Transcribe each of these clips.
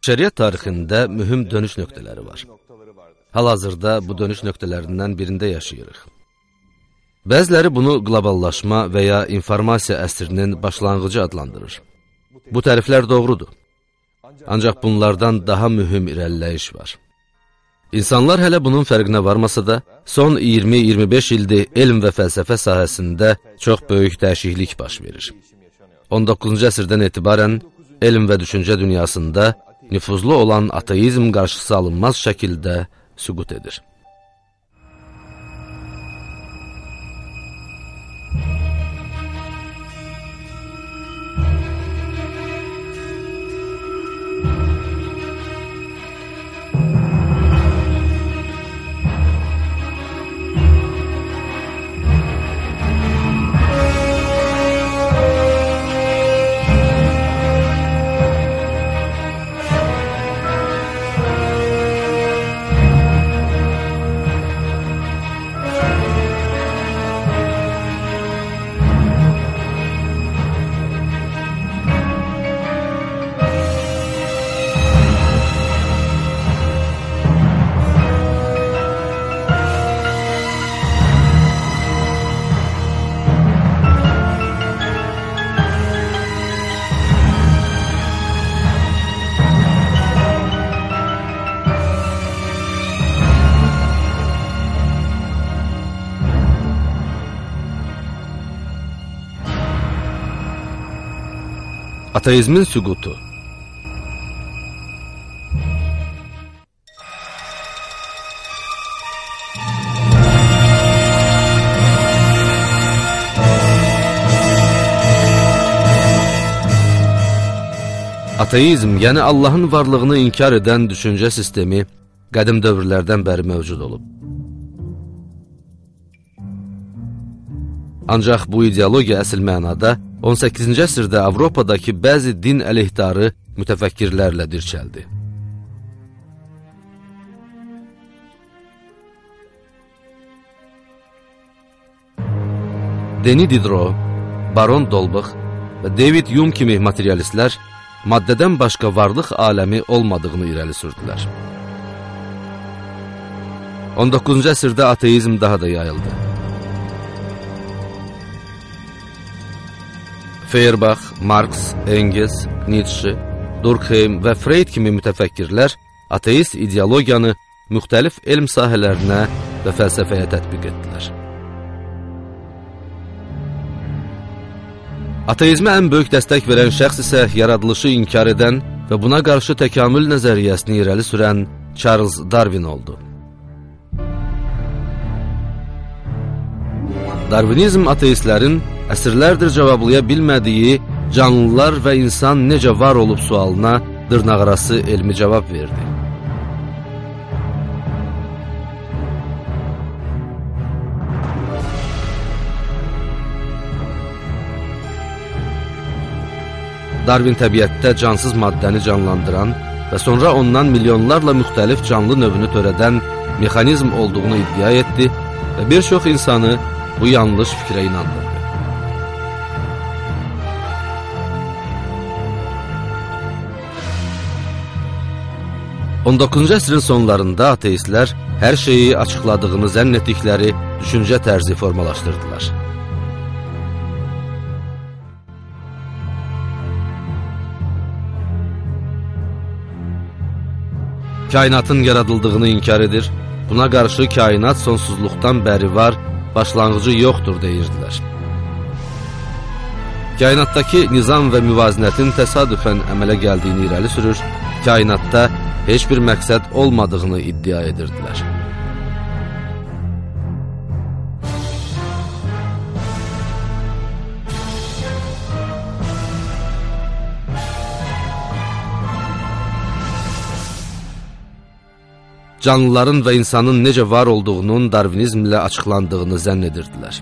Bəşəriyyət tarixində mühüm dönüş nöqtələri var. Hal-hazırda bu dönüş nöqtələrindən birində yaşayırıq. Bəziləri bunu qloballaşma və ya informasiya əsrinin başlanğıcı adlandırır. Bu təriflər doğrudur. Ancaq bunlardan daha mühüm irəliləyiş var. İnsanlar hələ bunun fərqinə varmasa da, son 20-25 ildir elm və fəlsəfə sahəsində çox böyük dəyişiklik baş verir. 19-cu əsrdən etibarən elm və düşüncə dünyasında nüfuzlu olan ateizm qarşısı alınmaz şəkildə süqut edir. Ateizmin süqutu. Ateizm, yəni Allahın varlığını inkar edən düşüncə sistemi qədim dövrlərdən bəri mövcud olub. Ancaq bu ideologiya əsl mənada 18-ci əsrdə Avropadakı bəzi din əleyhdarı mütəfəkkirlərlə dirçəldi. Denis Diderot, Baron Dolbach və David Hume kimi materialistlər maddədən başqa varlıq aləmi olmadığını irəli sürdülər. 19-cu əsrdə ateizm daha da yayıldı. Feuerbach, Marx, Engels, Nietzsche, Durkheim və Freud kimi mütəfəkkirlər ateist ideologiyanı müxtəlif elm sahələrinə və fəlsəfəyə tətbiq etdilər. Ateizmə ən böyük dəstək verən şəxs isə yaradılışı inkar edən və buna qarşı təkamül nəzəriyyəsini irəli sürən Charles Darwin oldu. Darwinizm ateistlərin əsrlərdir cavablaya bilmədiyi canlılar və insan necə var olub sualına dırnaqarası elmi cavab verdi. Darwin təbiətdə cansız maddəni canlandıran və sonra ondan milyonlarla müxtəlif canlı növünü törədən mexanizm olduğunu iddia etdi və bir çox insanı bu yanlış fikrə inandırdı. On 19-cu əsrin sonlarında ateistlər hər şeyi açıqladığını zənn etdikləri düşüncə tərzi formalaşdırdılar. Kainatın yaradıldığını inkar edir, buna qarşı kainat sonsuzluqdan bəri var, başlanğıcı yoxdur deyirdilər. Kainatdakı nizam və müvazinətin təsadüfən əmələ gəldiyini irəli sürür, kainatda heç bir məqsəd olmadığını iddia edirdilər. Canlıların və insanın necə var olduğunun Darwinizmlə açıqlandığını zənn edirdilər.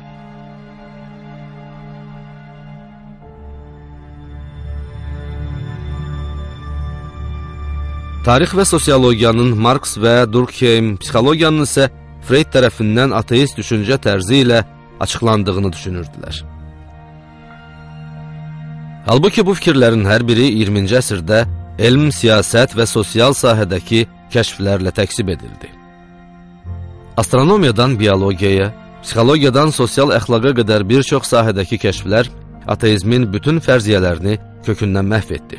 Tarix və sosiologiyanın Marx və Durkheim, psixologiyanın isə Freud tərəfindən ateist düşüncə tərzi ilə açıqlandığını düşünürdülər. Halbuki bu fikirlərin hər biri 20-ci əsrdə elm, siyasət və sosial sahədəki kəşflərlə təksib edildi. Astronomiyadan biologiyaya, psixologiyadan sosial əxlaqa qədər bir çox sahədəki kəşflər ateizmin bütün fərziyyələrini kökündən məhv etdi.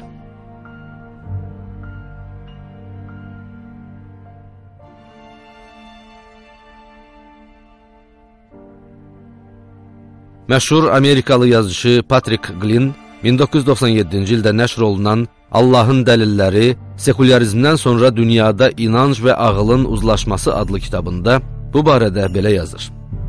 Məşhur Amerikalı yazıcı Patrick Glynn 1997-ci ildə nəşr olunan Allahın dəlilləri, sekularizmdən sonra dünyada inanc və ağılın uzlaşması adlı kitabında bu barədə belə yazır.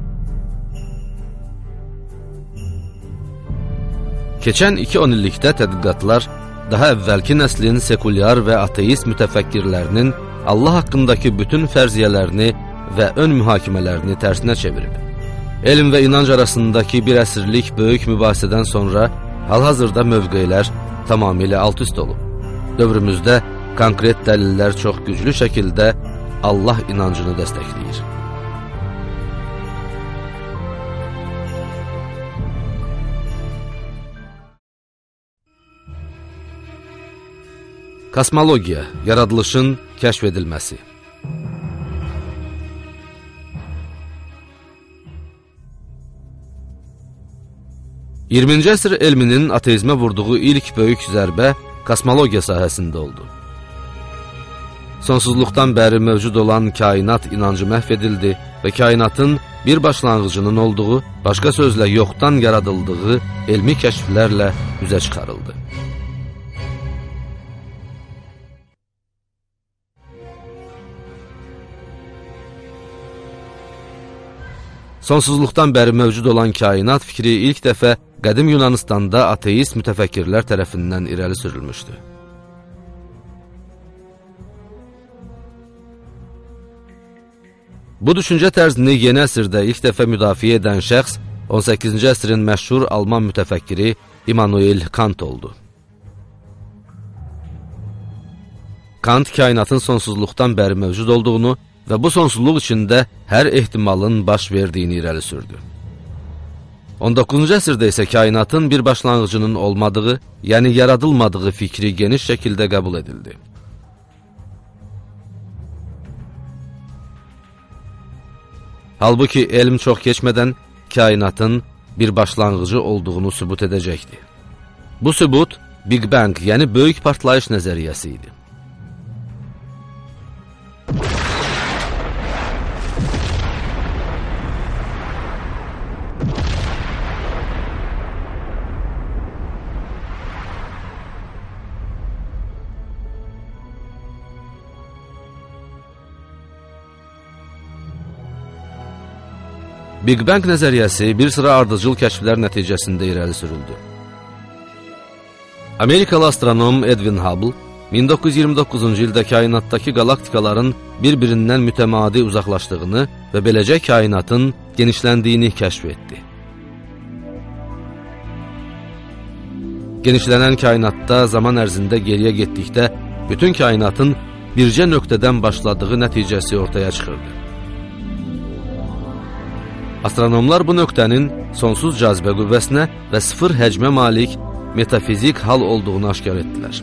Keçən 2-10 illikdə tədqiqatlar daha əvvəlki nəslin sekulyar və ateist mütəfəkkirlərinin Allah haqqındakı bütün fərziyyələrini və ön mühakimələrini tərsinə çevirib. Elm və inanc arasındakı bir əsrlik böyük mübahisədən sonra hal-hazırda mövqeylər tamamilə alt-üst olub. Dövrümüzdə konkret dəlillər çox güclü şəkildə Allah inancını dəstəkləyir. Kosmologiya, yaradılışın kəşf edilməsi. $20-ci əsr elminin ateizmə vurduğu ilk böyük zərbə kosmologiya sahəsində oldu. Sonsuzluqdan bəri mövcud olan kainat inancı məhv edildi və kainatın bir başlanğıcının olduğu, başqa sözlə yoxdan yaradıldığı elmi kəşflərlə üzə çıxarıldı. Sonsuzluqdan bəri mövcud olan kainat fikri ilk dəfə qədim Yunanistanda ateist mütəfəkkirlər tərəfindən irəli sürülmüşdü. Bu düşüncə tərzini yeni əsrdə ilk dəfə müdafiə edən şəxs 18-ci əsrin məşhur Alman mütəfəkkiri Immanuel Kant oldu. Kant kainatın sonsuzluqdan bəri mövcud olduğunu və bu sonsuzluq içində hər ehtimalın baş verdiyini irəli sürdü. 19-cu əsrdə isə kainatın bir başlanğıcının olmadığı, yəni yaradılmadığı fikri geniş şəkildə qəbul edildi. Halbuki elm çox keçmədən kainatın bir başlanğıcı olduğunu sübut edəcəkdi. Bu sübut Big Bang, yəni böyük partlayış nəzəriyyəsi idi. Big Bang nəzəriyyəsi bir sıra ardıcıl kəşflər nəticəsində irəli sürüldü. Amerikalı astronom Edwin Hubble 1929-cu ildə kainatdakı qalaktikaların bir-birindən mütəmadi uzaqlaşdığını və beləcə kainatın genişləndiyini kəşf etdi. Genişlənən kainatda zaman ərzində geriyə getdikdə bütün kainatın bircə nöqtədən başladığı nəticəsi ortaya çıxırdı. Astronomlar bu nöqtənin sonsuz cazibə qüvvəsinə və sıfır həcmə malik metafizik hal olduğunu aşkar etdilər.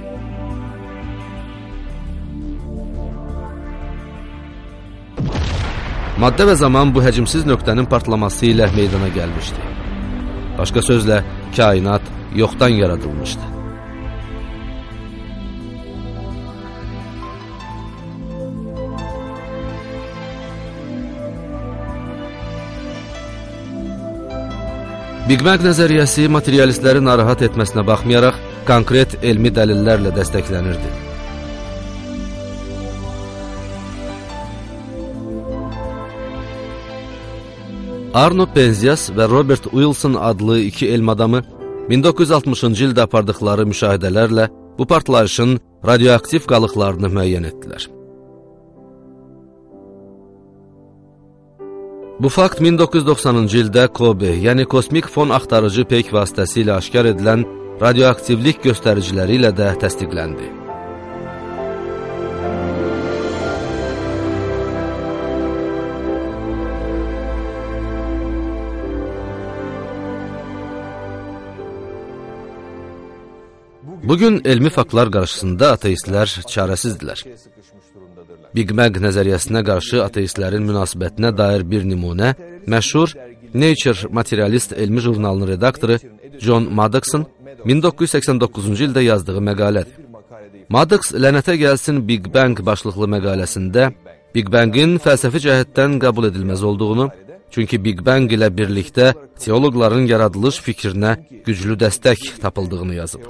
Maddə və zaman bu həcmsiz nöqtənin partlaması ilə meydana gəlmişdi. Başqa sözlə, kainat yoxdan yaradılmışdı. Big Bang nəzəriyyəsi materialistləri narahat etməsinə baxmayaraq, konkret elmi dəlillərlə dəstəklənirdi. Arno Penzias və Robert Wilson adlı iki elm adamı 1960-cı ildə apardıqları müşahidələrlə bu partlayışın radioaktiv qalıqlarını müəyyən etdilər. Bu fakt 1990-cı ildə COBE, yəni kosmik fon axtarıcı peyk vasitəsilə aşkar edilən radioaktivlik göstəriciləri ilə də təsdiqləndi. Bugün elmi faktlar qarşısında ateistlər çarəsizdirlər. Big Bang nəzəriyyəsinə qarşı ateistlərin münasibətinə dair bir nümunə məşhur Nature Materialist elmi jurnalının redaktoru John Maddox'ın 1989-cu ildə yazdığı məqalədir. Maddox lənətə gəlsin Big Bang başlıqlı məqaləsində Big Bang'in fəlsəfi cəhətdən qəbul edilməz olduğunu, çünki Big Bang ilə birlikdə teoloqların yaradılış fikrinə güclü dəstək tapıldığını yazıb.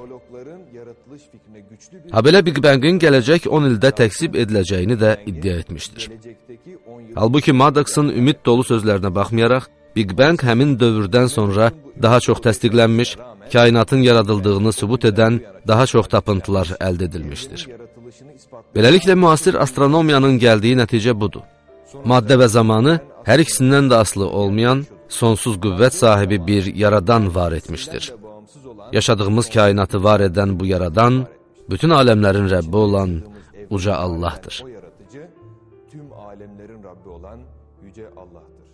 Habelə Big Bang'in gələcək 10 ildə təksib ediləcəyini də iddia etmişdir. Halbuki Maddox'ın ümid dolu sözlərinə baxmayaraq, Big Bang həmin dövrdən sonra daha çox təsdiqlənmiş, kainatın yaradıldığını sübut edən daha çox tapıntılar əldə edilmişdir. Beləliklə, müasir astronomiyanın gəldiyi nəticə budur. Maddə və zamanı hər ikisindən də asılı olmayan, sonsuz qüvvət sahibi bir yaradan var etmişdir. Yaşadığımız kainatı var edən bu yaradan, bütün aləmlərin Rəbbi olan uca Allahdır. Tüm alemlerin Rabbi olan yüce Allah'tır.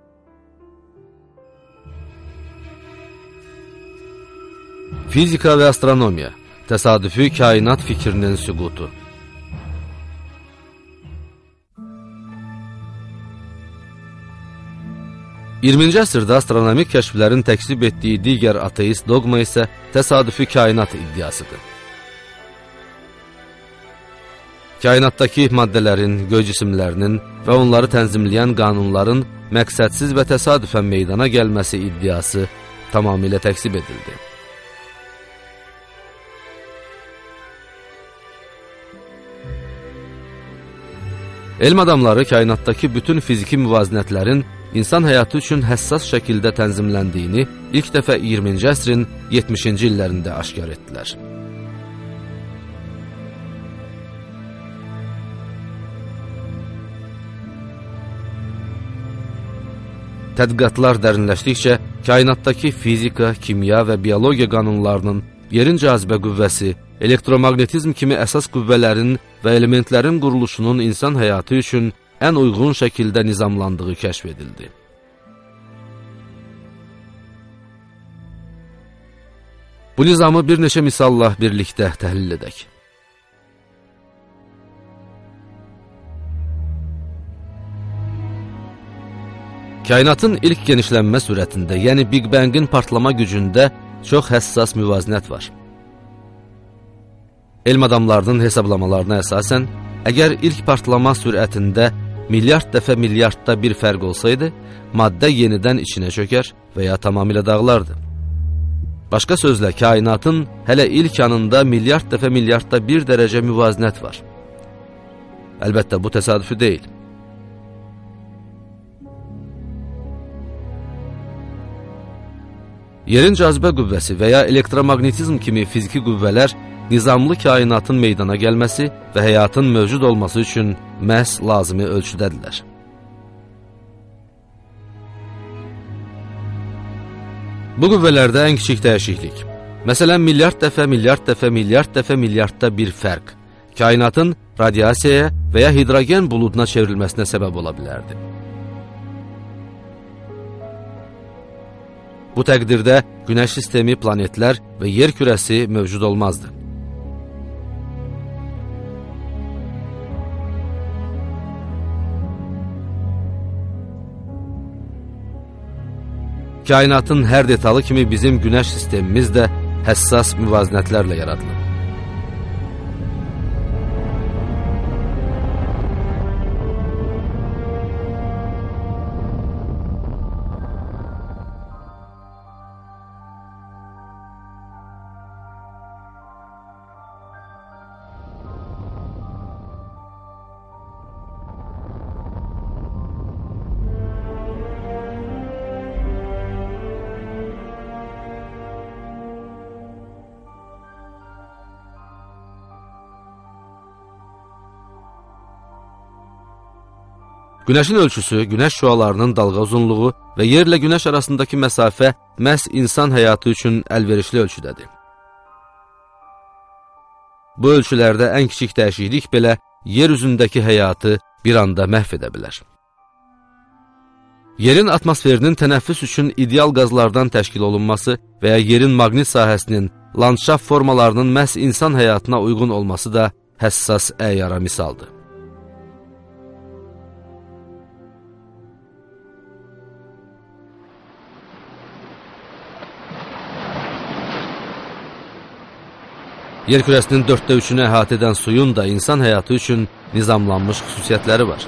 Fizika və astronomiya, təsadüfi kainat fikrinin süqutu. $20-ci əsrdə astronomik kəşflərin təksib etdiyi digər ateist dogma isə təsadüfi kainat iddiasıdır. Kainatdakı maddələrin, göy cisimlərinin və onları tənzimləyən qanunların məqsədsiz və təsadüfən meydana gəlməsi iddiası tamamilə təksib edildi. Elm adamları kainatdakı bütün fiziki müvazinətlərin insan həyatı üçün həssas şəkildə tənzimləndiyini ilk dəfə 20-ci əsrin 70-ci illərində aşkar etdilər. Tədqiqatlar dərinləşdikcə, kainatdakı fizika, kimya və biologiya qanunlarının, yerin cazibə qüvvəsi, elektromagnetizm kimi əsas qüvvələrin və elementlərin quruluşunun insan həyatı üçün ən uyğun şəkildə nizamlandığı kəşf edildi. Bu nizamı bir neçə misalla birlikdə təhlil edək. Kainatın ilk genişlənmə sürətində, yəni Big Bang'in partlama gücündə çox həssas müvazinət var. Elm adamlarının hesablamalarına əsasən, əgər ilk partlama sürətində milyard dəfə milyardda bir fərq olsaydı, maddə yenidən içinə çökər və ya tamamilə dağılardı. Başqa sözlə, kainatın hələ ilk anında milyard dəfə milyardda bir dərəcə müvazinət var. Əlbəttə, bu təsadüfi deyil. Yerin cazibə qüvvəsi və ya elektromagnetizm kimi fiziki qüvvələr nizamlı kainatın meydana gəlməsi və həyatın mövcud olması üçün məhz lazımi ölçüdədirlər. Bu qüvvələrdə ən kiçik dəyişiklik, məsələn, milyard dəfə milyardda bir fərq, kainatın radiasiyaya və ya hidrogen buluduna çevrilməsinə səbəb ola bilərdi. Bu təqdirdə Günəş sistemi, planetlər və yer kürəsi mövcud olmazdı. Kainatın hər detalı kimi bizim Günəş sistemimiz də həssas müvazinətlərlə yaradılır. Günəşin ölçüsü, günəş şüalarının dalğa uzunluğu və yerlə günəş arasındakı məsafə məhz insan həyatı üçün əlverişli ölçüdədir. Bu ölçülərdə ən kiçik dəyişiklik belə yer üzündəki həyatı bir anda məhv edə bilər. Yerin atmosferinin tənəffüs üçün ideal qazlardan təşkil olunması və ya yerin maqnit sahəsinin landşaft formalarının məhz insan həyatına uyğun olması da həssas əyyara misaldır. Yer kürəsinin 3/4-ünü əhatə edən suyun da insan həyatı üçün nizamlanmış xüsusiyyətləri var.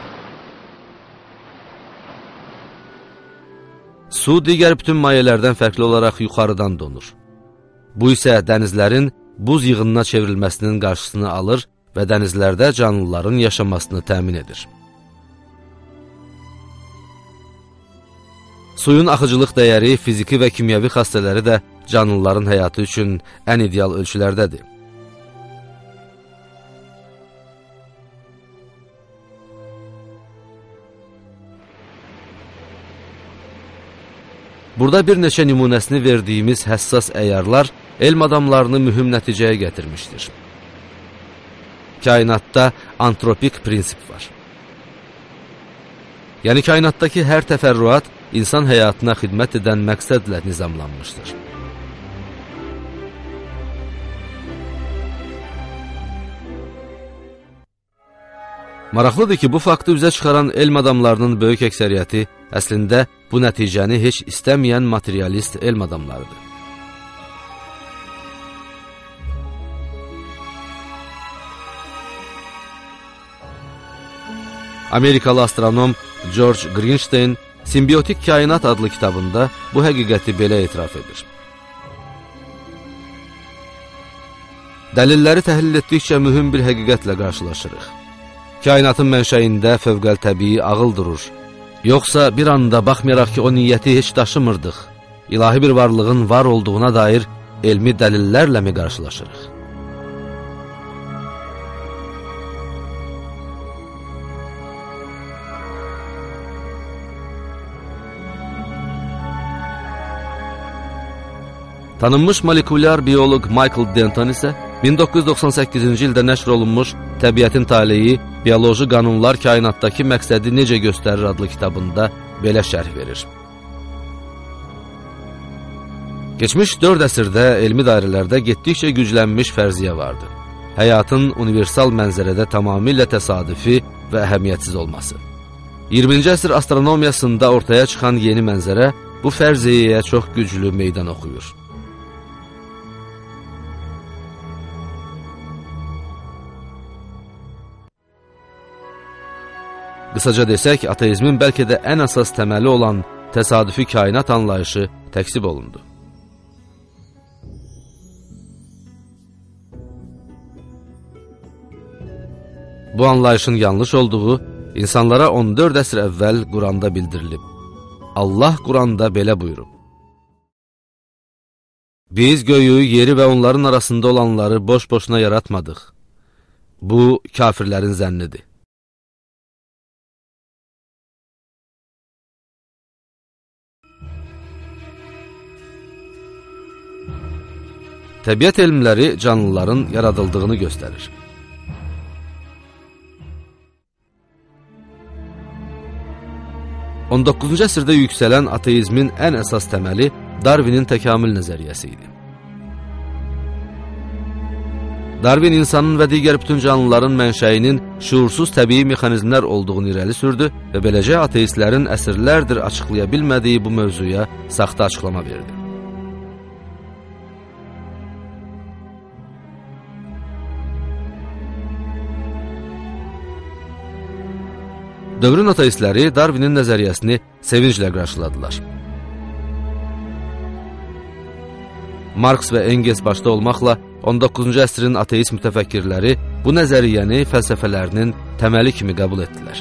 Su digər bütün mayelərdən fərqli olaraq yuxarıdan donur. Bu isə dənizlərin buz yığınına çevrilməsinin qarşısını alır və dənizlərdə canlıların yaşamasını təmin edir. Suyun axıcılıq dəyəri, fiziki və kimyəvi xassələri də canlıların həyatı üçün ən ideal ölçülərdədir. Burada bir neçə nümunəsini verdiyimiz həssas əyyarlar elm adamlarını mühüm nəticəyə gətirmişdir. Kainatda antropik prinsip var. Yəni kainatdakı hər təfərrüat insan həyatına xidmət edən məqsədlə nizamlanmışdır. Maraqlıdır ki, bu faktı üzə çıxaran elm adamlarının böyük əksəriyyəti əslində bu nəticəni heç istəməyən materialist elm adamlarıdır. Amerikalı astronom George Greenstein Simbiotik Kainat adlı kitabında bu həqiqəti belə etiraf edir. Dəlilləri təhlil etdikcə mühüm bir həqiqətlə qarşılaşırıq. Kainatın mənşəyində fövqəltəbii ağıl durur. Yoxsa bir anda baxmayaraq ki, o niyyəti heç daşımırdıq, ilahi bir varlığın var olduğuna dair elmi dəlillərlə mi qarşılaşırıq? Tanınmış molekulyar bioloq Michael Denton isə 1998-ci ildə nəşr olunmuş Təbiətin taleyi, bioloji qanunlar kainatdakı məqsədi necə göstərir adlı kitabında belə şərh verir. Keçmiş 4 əsrdə elmi dairələrdə getdikcə güclənmiş fərziyyə vardı. Həyatın universal mənzərədə tamamilə təsadüfi və əhəmiyyətsiz olması. 20-ci əsr astronomiyasında ortaya çıxan yeni mənzərə bu fərziyyəyə çox güclü meydan oxuyur. Qısaca desək, ateizmin bəlkə də ən əsas təməli olan təsadüfi kainat anlayışı təksib olundu. Bu anlayışın yanlış olduğu insanlara 14 əsr əvvəl Quranda bildirilib. Allah Quranda belə buyurub: Biz göyü, yeri və onların arasında olanları boş-boşuna yaratmadıq. Bu, kafirlərin zənnidir. Təbiət elmləri canlıların yaradıldığını göstərir. On 19-cu əsrdə yüksələn ateizmin ən əsas təməli Darwinin təkamül nəzəriyyəsi idi. Darwin insanın və digər bütün canlıların mənşəyinin şuursuz təbii mexanizmlər olduğunu irəli sürdü və beləcə ateistlərin əsrlərdir açıqlaya bilmədiyi bu mövzuya saxta açıqlama verdi. Dövrün ateistləri Darwinin nəzəriyyəsini sevinclə qarşıladılar. Marks və Engels başda olmaqla 19-cu əsrin ateist mütəfəkkirləri bu nəzəriyyəni fəlsəfələrinin təməli kimi qəbul etdilər.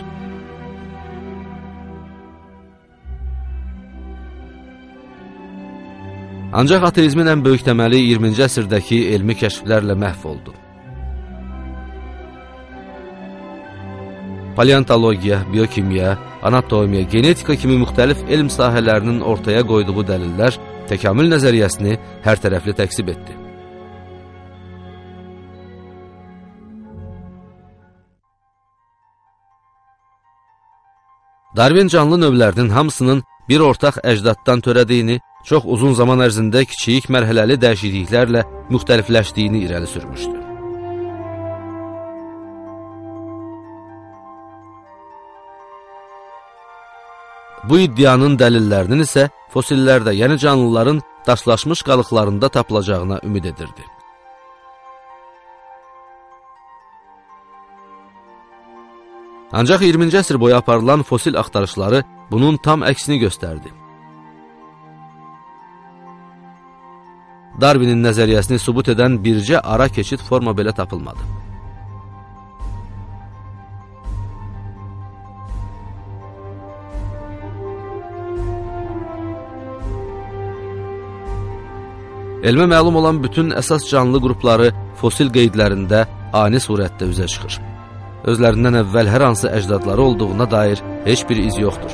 Ancaq ateizmin ən böyük təməli 20-ci əsrdəki elmi kəşflərlə məhv oldu. Paleontologiya, biokimya, anatomiya, genetika kimi müxtəlif elm sahələrinin ortaya qoyduğu dəlillər təkamül nəzəriyyəsini hər tərəfli təksib etdi. Darwin canlı növlərinin hamısının bir ortaq əcdaddan törədiyini, çox uzun zaman ərzində kiçik mərhələli dəyişikliklərlə müxtəlifləşdiyini irəli sürmüşdü. Bu iddianın dəlillərinin isə fosillərdə, yəni canlıların daşlaşmış qalıqlarında tapılacağına ümid edirdi. Ancaq 20-ci əsr boyu aparılan fosil axtarışları bunun tam əksini göstərdi. Darwinin nəzəriyyəsini sübut edən bircə ara keçid forma belə tapılmadı. Elmə məlum olan bütün əsas canlı qrupları fosil qeydlərində ani surətdə üzə çıxır. Özlərindən əvvəl hər hansı əcdadları olduğuna dair heç bir iz yoxdur.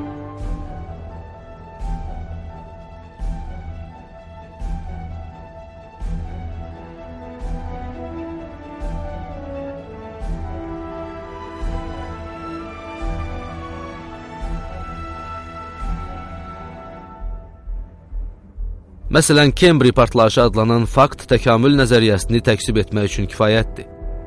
Məsələn, Kembri partlayışı adlanan fakt təkamül nəzəriyyəsini təksib etmək üçün kifayətdir.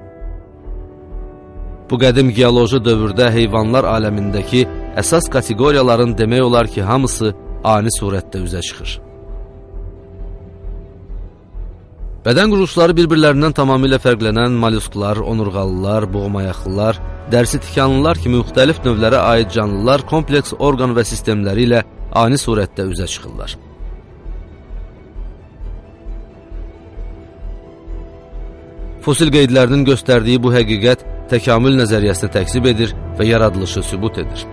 Bu qədim geoloji dövrdə heyvanlar aləmindəki əsas kateqoriyaların demək olar ki, hamısı ani surətdə üzə çıxır. Bədən quruluşları bir-birlərindən tamamilə fərqlənən mollusklar, onurğalılar, boğumayaqlılar, dərsi tikanlılar kimi müxtəlif növlərə aid canlılar kompleks orqan və sistemləri ilə ani surətdə üzə çıxırlar. Fosil qeydlərinin göstərdiyi bu həqiqət təkamül nəzəriyyəsini təksib edir və yaradılışı sübut edir.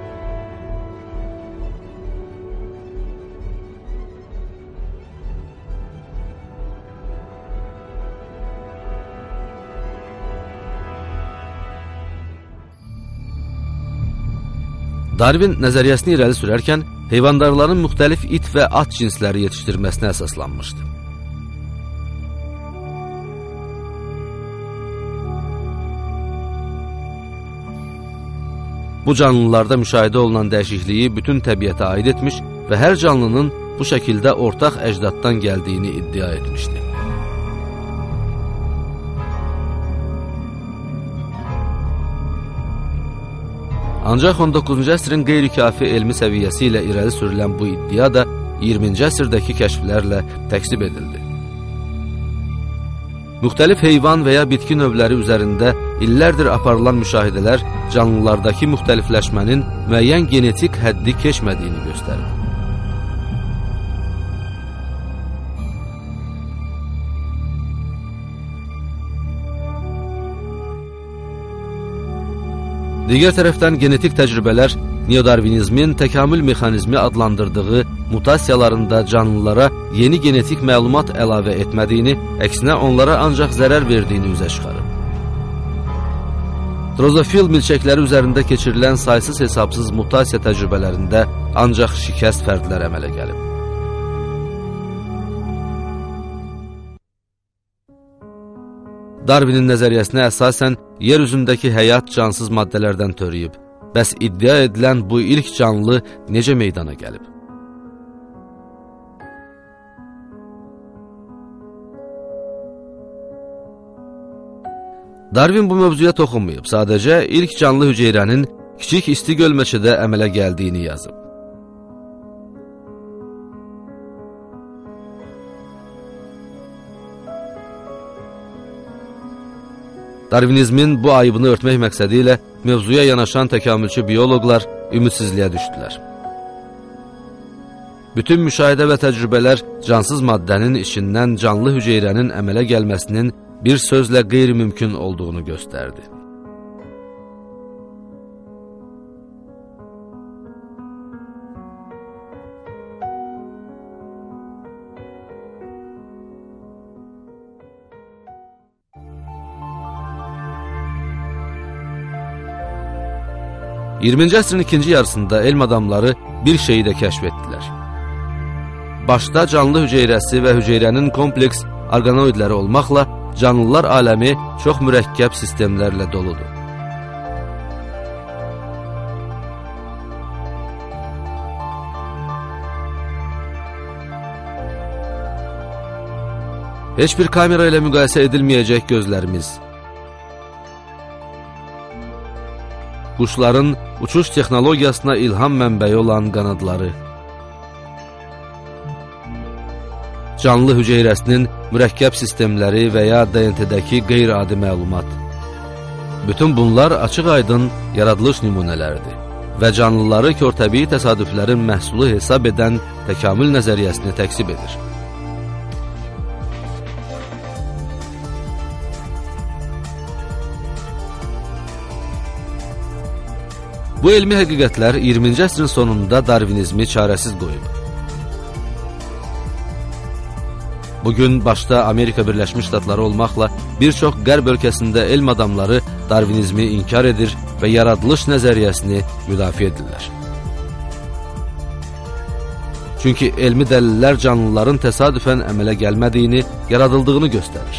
Darwin nəzəriyyəsini irəli sürərkən heyvandarların müxtəlif it və at cinsləri yetişdirməsinə əsaslanmışdı. Bu canlılarda müşahidə olunan dəyişikliyi bütün təbiətə aid etmiş və hər canlının bu şəkildə ortaq əcdaddan gəldiyini iddia etmişdi. Ancaq 19-cu əsrin qeyri-kafi elmi səviyyəsi ilə irəli sürülən bu iddia da 20-ci əsrdəki kəşflərlə təksib edildi. Müxtəlif heyvan və ya bitki növləri üzərində illərdir aparılan müşahidələr canlılardakı müxtəlifləşmənin müəyyən genetik həddi keçmədiyini göstərir. Digər tərəfdən genetik təcrübələr neodarvinizmin təkamül mexanizmi adlandırdığı mutasiyalarında canlılara yeni genetik məlumat əlavə etmədiyini, əksinə onlara ancaq zərər verdiyini üzə çıxarıb. Drozofil milçəkləri üzərində keçirilən saysız-hesabsız mutasiya təcrübələrində ancaq şikəst fərdlər əmələ gəlib. Darwinin nəzəriyyəsinə əsasən yer üzündəki həyat cansız maddələrdən törəyib. Bəs iddia edilən bu ilk canlı necə meydana gəlib? Darwin bu mövzuya toxunmayıb, sadəcə ilk canlı hüceyrənin kiçik isti gölməçədə əmələ gəldiyini yazıb. Darwinizmin bu ayıbını örtmək məqsədi ilə mövzuya yanaşan təkamülçü bioloqlar ümidsizliyə düşdülər. Bütün müşahidə və təcrübələr cansız maddənin içindən canlı hüceyrənin əmələ gəlməsinin bir sözlə qeyri-mümkün olduğunu göstərdi. –20-ci əsrin ikinci yarısında elm adamları bir şeyi də kəşf etdilər. Başda canlı hüceyrəsi və hüceyrənin kompleks orqanoidləri olmaqla canlılar aləmi çox mürəkkəb sistemlərlə doludur. heç bir kamera ilə müqayisə edilməyəcək gözlərimiz, quşların uçuş texnologiyasına ilham mənbəyi olan qanadları, canlı hüceyrəsinin mürəkkəb sistemləri və ya DNT-dəki qeyri-adi məlumat. Bütün bunlar açıq-aydın yaradılış nümunələridir və canlıları körtəbii təsadüflərin məhsulu hesab edən təkamül nəzəriyyəsini təksib edir. Bu elmi həqiqətlər 20-ci əsrin sonunda darvinizmi çarəsiz qoyub. Bugün başda Amerika Birləşmiş Ştatları olmaqla bir çox qərb ölkəsində elm adamları darvinizmi inkar edir və yaradılış nəzəriyyəsini müdafiə edirlər. Çünki elmi dəlillər canlıların təsadüfən əmələ gəlmədiyini, yaradıldığını göstərir.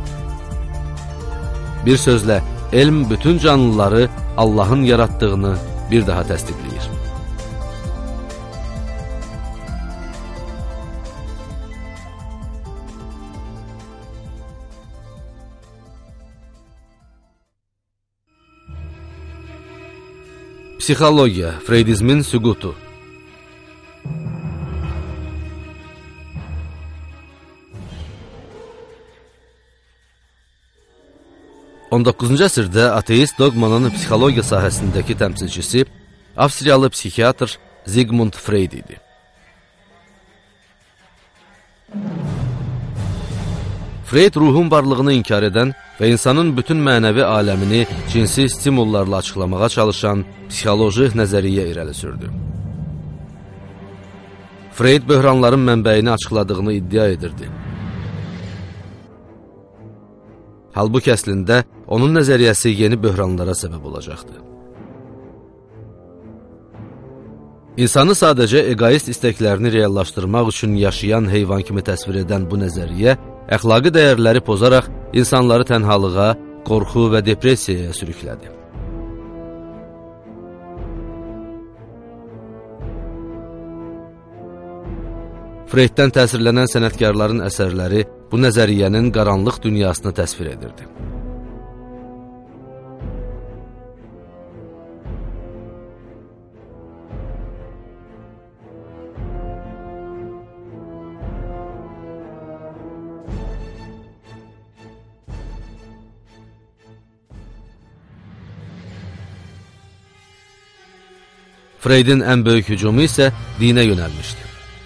Bir sözlə, elm bütün canlıları Allahın yaratdığını bir daha təsdiqləyir. Psixologiya, Freydizmin süqutu. On 19-cu əsrdə ateist dogmanın psixologiya sahəsindəki təmsilçisi Avstriyalı psixiatr Sigmund Freud idi. Freud ruhun varlığını inkar edən və insanın bütün mənəvi aləmini cinsi stimullarla açıqlamağa çalışan psixoloji nəzəriyyə irəli sürdü. Freud böhranların mənbəyini açıqladığını iddia edirdi. Halbuki əslində onun nəzəriyyəsi yeni böhranlara səbəb olacaqdı. İnsanı sadəcə egoist istəklərini reallaşdırmaq üçün yaşayan heyvan kimi təsvir edən bu nəzəriyyə, əxlaqi dəyərləri pozaraq insanları tənhalığa, qorxu və depressiyaya sürüklədi. Freyddən təsirlənən sənətkarların əsərləri bu nəzəriyyənin qaranlıq dünyasını təsvir edirdi. Freydin ən böyük hücumu isə dinə yönəlmişdi.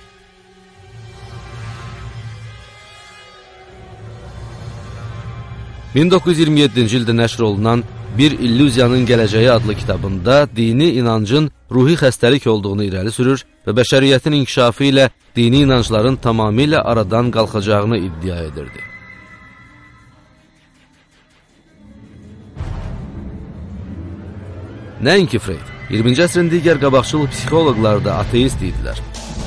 ...1927-ci ildə nəşr olunan Bir İllüziyanın Gələcəyi adlı kitabında dini inancın ruhi xəstəlik olduğunu irəli sürür və bəşəriyyətin inkişafı ilə dini inancların tamamilə aradan qalxacağını iddia edirdi. Nəinki Freyd, 20-ci əsrin digər qabaqçıl psixoloqlar da ateist idilər.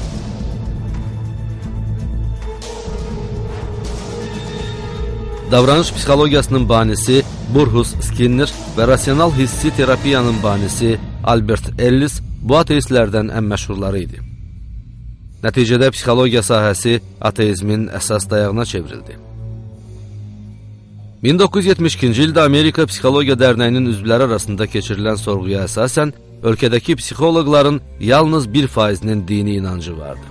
Davranış psixologiyasının banisi Burrhus Skinner və rasional hissi terapiyanın banisi Albert Ellis bu ateistlərdən ən məşhurları idi. Nəticədə psixologiya sahəsi ateizmin əsas dayağına çevrildi. 1972-ci ildə Amerika Psixologiya Dərnəyinin üzvləri arasında keçirilən sorğuya əsasən, ölkədəki psixoloqların yalnız 1%-nin dini inancı vardı.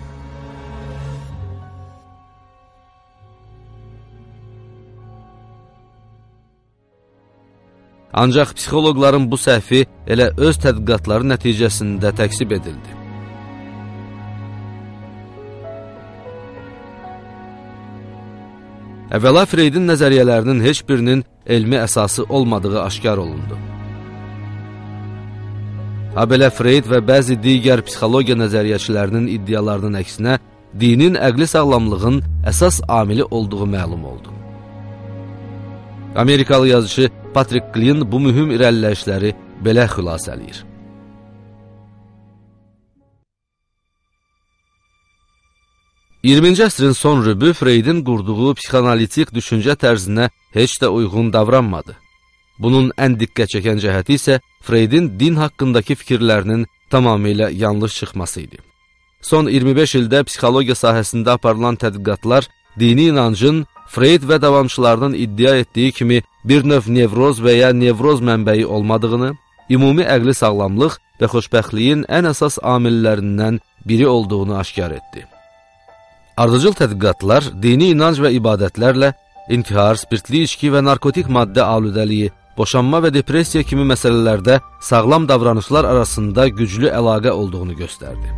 Ancaq psixoloqların bu səhvi elə öz tədqiqatları nəticəsində təksib edildi. Əvvəla Freydin nəzəriyyələrinin heç birinin elmi əsası olmadığı aşkar olundu. Habelə Freyd və bəzi digər psixologiya nəzəriyyəçilərinin iddialarının əksinə dinin əqli sağlamlığın əsas amili olduğu məlum oldu. Amerikalı yazıcı Patrick Glynn bu mühüm irəliləyişləri belə xülasələyir. –20-ci əsrin son rübü Freydin qurduğu psixanalitik düşüncə tərzinə heç də uyğun davranmadı. Bunun ən diqqət çəkən cəhəti isə Freydin din haqqındakı fikirlərinin tamamilə yanlış çıxması idi. Son 25 ildə psixologiya sahəsində aparılan tədqiqatlar dini inancın Freud və davamçılarının iddia etdiyi kimi bir növ nevroz və ya nevroz mənbəyi olmadığını, ümumi əqli sağlamlıq və xoşbəxtliyin ən əsas amillərindən biri olduğunu aşkar etdi. Ardıcıl tədqiqatlar dini inanc və ibadətlərlə intihar, spirtli içki və narkotik maddə aludəliyi, boşanma və depressiya kimi məsələlərdə sağlam davranışlar arasında güclü əlaqə olduğunu göstərdi.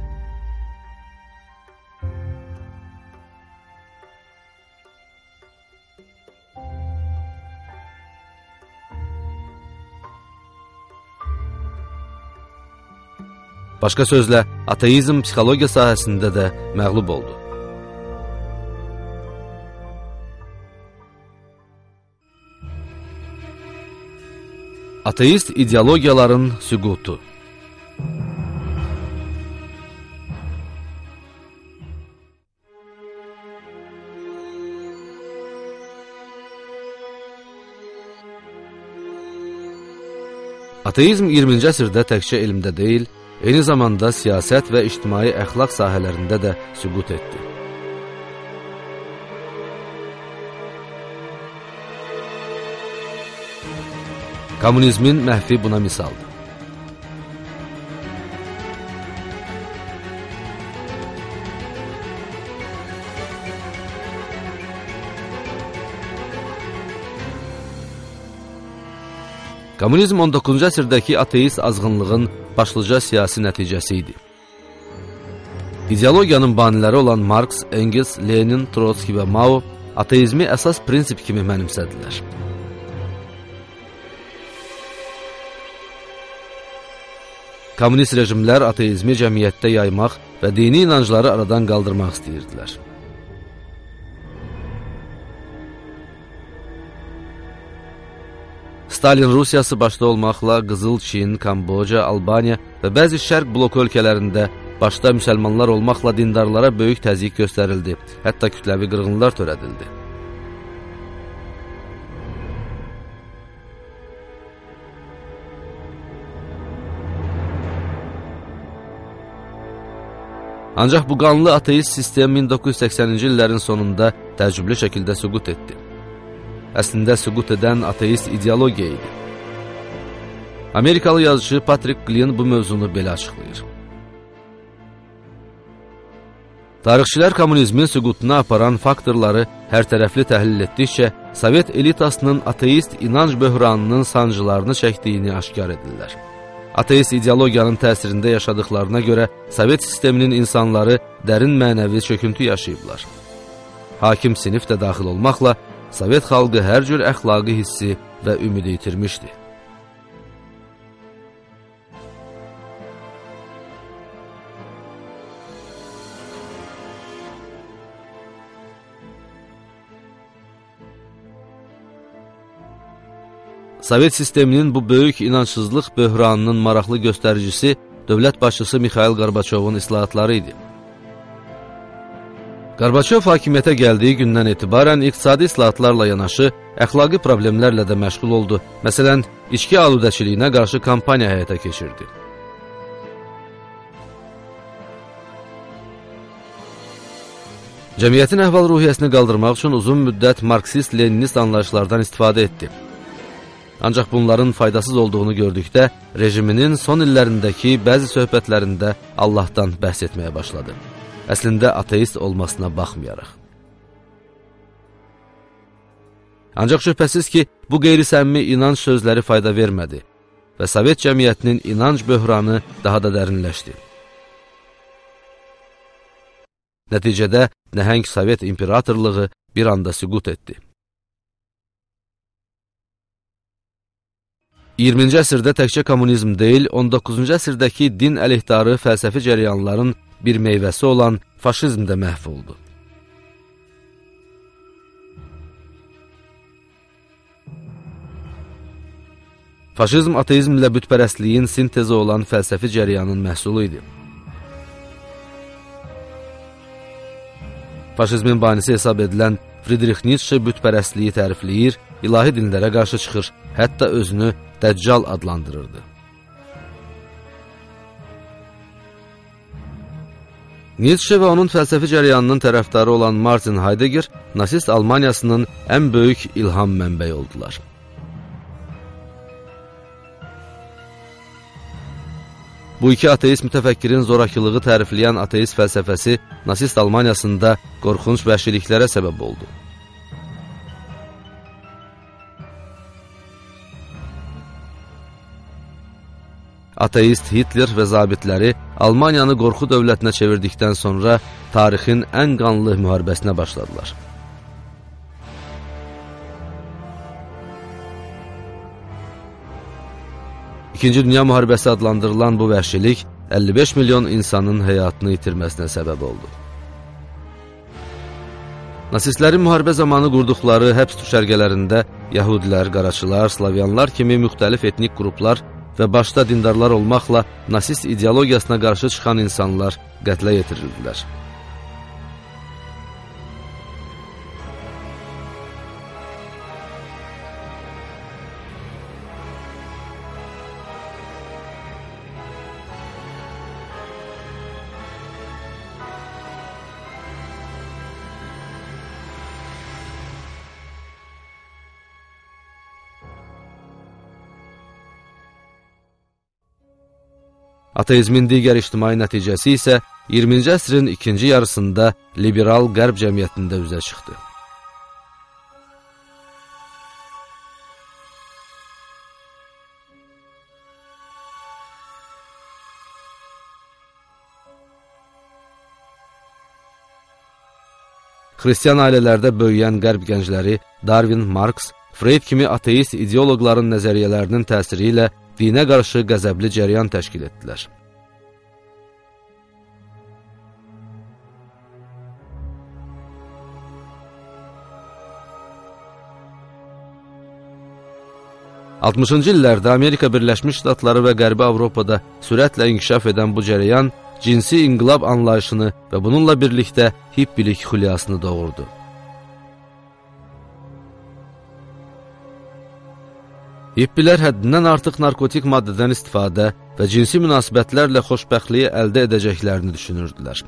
Başqa sözlə, ateizm psixologiya sahəsində də məğlub oldu. Ateist ideologiyaların süqutu. Ateizm 20-ci əsrdə təkcə elmdə deyil, eyni zamanda siyasət və ictimai əxlaq sahələrində də süqut etdi. Komünizmin məhvi buna misaldır. Komünizm 19-cu əsrdəki ateist azğınlığın başlıca siyasi nəticəsi idi. İdeologiyanın baniləri olan Marks, Engels, Lenin, Trotski və Mao ateizmi əsas prinsip kimi mənimsədilər. Komünist rejimlər ateizmi cəmiyyətdə yaymaq və dini inancları aradan qaldırmaq istəyirdilər. Stalin Rusiyası başda olmaqla Qızıl Çin, Kamboca, Albaniya və bəzi şərq bloku ölkələrində başda müsəlmanlar olmaqla dindarlara böyük təzyiq göstərildi, hətta kütləvi qırğınlar törədildi. Ancaq bu qanlı ateist sistem 1980-ci illərin sonunda təcrübli şəkildə süqut etdi. Əslində süqut edən ateist ideologiya idi. Amerikalı yazıcı Patrick Glynn bu mövzunu belə açıqlayır. Tarixçilər komünizmin süqutuna aparan faktorları hər tərəfli təhlil etdikcə, Sovet elitasının ateist inanc böhranının sancılarını çəkdiyini aşkar edirlər. Ateist ideologiyanın təsirində yaşadıklarına görə Sovet sisteminin insanları dərin mənəvi çöküntü yaşayıblar. Hakim sinif də daxil olmaqla, Sovet xalqı hər cür əxlaqi hissi və ümidi itirmişdi. Sovet sisteminin bu böyük inançsızlıq böhranının maraqlı göstəricisi dövlət başçısı Mikhail Gorbaçovun islahatları idi. Gorbaçov hakimiyyətə gəldiyi gündən etibarən iqtisadi islahatlarla yanaşı, əxlaqi problemlərlə də məşğul oldu. Məsələn, içki aludəçiliyinə qarşı kampaniya həyata keçirdi. Cəmiyyətin əhval-ruhiyyəsini qaldırmaq üçün uzun müddət marksist-leninist anlayışlardan istifadə etdi. Ancaq bunların faydasız olduğunu gördükdə, rejiminin son illərindəki bəzi söhbətlərində Allahdan bəhs etməyə başladı. Əslində ateist olmasına baxmayaraq. Ancaq şübhəsiz ki, bu qeyri-səmimi inanc sözləri fayda vermədi və Sovet cəmiyyətinin inanc böhranı daha da dərinləşdi. Nəticədə nəhəng Sovet imperatorluğu bir anda süqut etdi. 20-ci əsrdə təkcə kommunizm deyil, 19-cu əsrdəki din əleyhdarı fəlsəfi cəryanların bir meyvəsi olan faşizm də məhv oldu. Faşizm ateizmlə bütpərəstliyin sintezi olan fəlsəfi cəryanın məhsulu idi. Faşizmin banisi hesab edilən Friedrich Nietzsche bütpərəstliyi tərifləyir, ilahi dinlərə qarşı çıxır, hətta özünü Dəccal adlandırırdı. Nietzsche və onun fəlsəfi cərəyanının tərəfdarı olan Martin Heidegger nasist Almaniyasının ən böyük ilham mənbəyi oldular. Bu iki ateist mütəfəkkirin zorakılığı tərifləyən ateist fəlsəfəsi nasist Almaniyasında qorxunc vəhşiliklərə səbəb oldu. Ateist Hitler və zabitləri Almaniyanı qorxu dövlətinə çevirdikdən sonra tarixin ən qanlı müharibəsinə başladılar. İkinci Dünya müharibəsi adlandırılan bu vəhşilik 55 milyon insanın həyatını itirməsinə səbəb oldu. Nasistlərin müharibə zamanı qurduqları həbs düşərgələrində Yahudilər, Qaraçılar, Slavyanlar kimi müxtəlif etnik qruplar və başda dindarlar olmaqla nasist ideologiyasına qarşı çıxan insanlar qətlə yetirildiler. Ateizmin digər ictimai nəticəsi isə 20-ci əsrin ikinci yarısında liberal qərb cəmiyyətində üzə çıxdı. Xristiyan ailələrdə böyüyən qərb gəncləri Darwin, Marx, Freud kimi ateist ideoloqların nəzəriyyələrinin təsiri ilə dinə qarşı qəzəbli cəryan təşkil etdilər. "60-cı illərdə Amerika Birləşmiş Ştatları və Qərbi Avropada sürətlə inkişaf edən bu cərəyan cinsi inqilab anlayışını və bununla birlikdə hippilik xülyasını doğurdu. Hippilər həddindən artıq narkotik maddədən istifadə və cinsi münasibətlərlə xoşbəxtliyi əldə edəcəklərini düşünürdülər.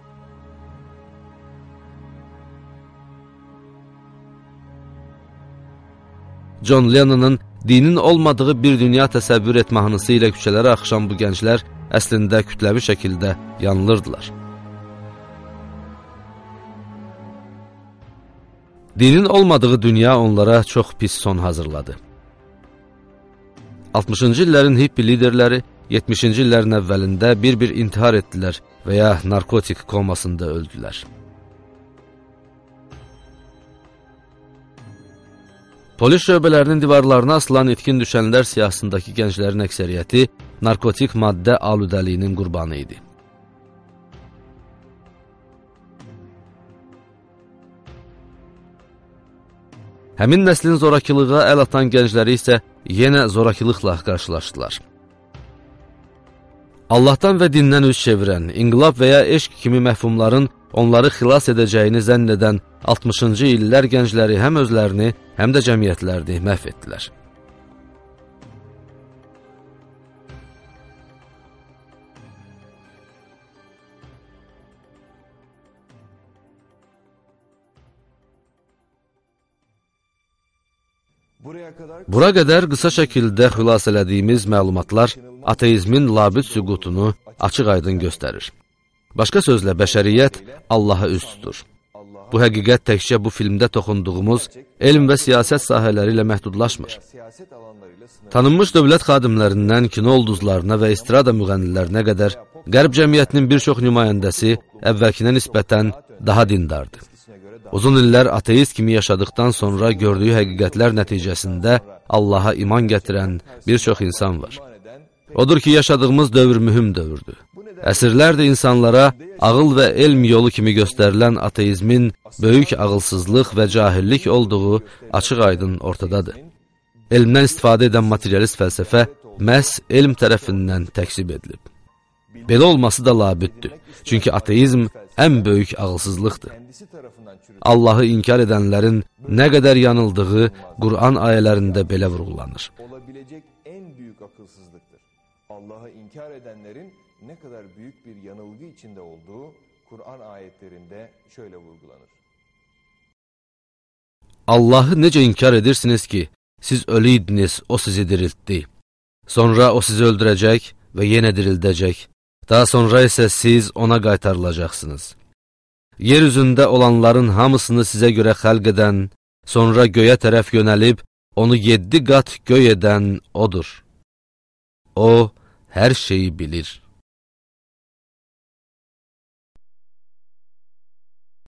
John Lennon'ın dinin olmadığı bir dünya təsəvvür etmə mahnısı ilə küçələrə axışan bu gənclər əslində kütləvi şəkildə yanılırdılar. Dinin olmadığı dünya onlara çox pis son hazırladı. 60-cı illərin hippi liderləri 70-ci illərin əvvəlində bir-bir intihar etdilər və ya narkotik komasında öldülər. Polis şöbələrinin divarlarına asılan itkin düşənlər siyahısındakı gənclərin əksəriyyəti narkotik maddə aludəliyinin qurbanı idi. Həmin nəslin zorakılığa əl atan gəncləri isə yenə zorakılıqla qarşılaşdılar. Allahdan və dindən üz çevirən, inqilab və ya eşq kimi məfhumların onları xilas edəcəyini zənn edən 60-cı illər gəncləri həm özlərini, həm də cəmiyyətlərini məhv etdilər. Bura qədər qısa şəkildə xülasələdiyimiz məlumatlar ateizmin labüd süqutunu açıq-aydın göstərir. Başqa sözlə, bəşəriyyət Allaha üz tutur. Bu həqiqət təkcə bu filmdə toxunduğumuz elm və siyasət sahələri ilə məhdudlaşmır. Tanınmış dövlət xadimlərindən kino ulduzlarına və estrada müğənnilərinə qədər qərb cəmiyyətinin bir çox nümayəndəsi əvvəlkinə nisbətən daha dindardır. Uzun illər ateist kimi yaşadıktan sonra gördüyü həqiqətlər nəticəsində Allaha iman gətirən bir çox insan var. Odur ki, yaşadığımız dövr mühüm dövrdür. Əsrlərdə insanlara ağıl və elm yolu kimi göstərilən ateizmin böyük ağılsızlıq və cahillik olduğu açıq-aydın ortadadır. Elmdən istifadə edən materialist fəlsəfə məhz elm tərəfindən təksib edilib. Belə olması da labüddür. Çünki ateizm ən böyük ağılsızlıqdır. Allahı inkar edənlərin nə qədər yanıldığı Qur'an ayələrində belə vurğulanır. Olabilecek en büyük akılsızlıktır. Allah'ı inkar edenlerin ne kadar büyük bir yanılgı içinde olduğu Kur'an ayetlerinde şöyle vurgulanır. Allah'ı necə inkar edirsiniz ki, siz ölüydiniz, o sizi diriltdi. Sonra o sizi öldürəcək və yenə dirildəcək. Daha sonra isə siz ona qaytarılacaqsınız. Yer üzündə olanların hamısını sizə görə xəlq edən, sonra göyə tərəf yönəlib, onu 7 qat göy edən odur. O, hər şeyi bilir.